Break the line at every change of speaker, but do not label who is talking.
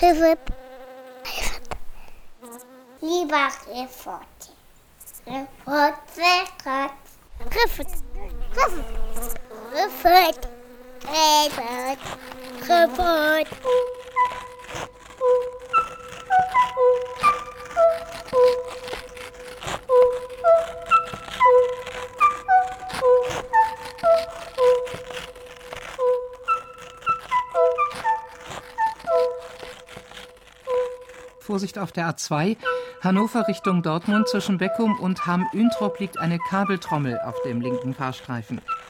Griffith. Lieber Griffith. Griffith.
Vorsicht auf der A2, Hannover Richtung Dortmund, zwischen Beckum und Hamm-Üntrop liegt eine Kabeltrommel auf dem linken Fahrstreifen.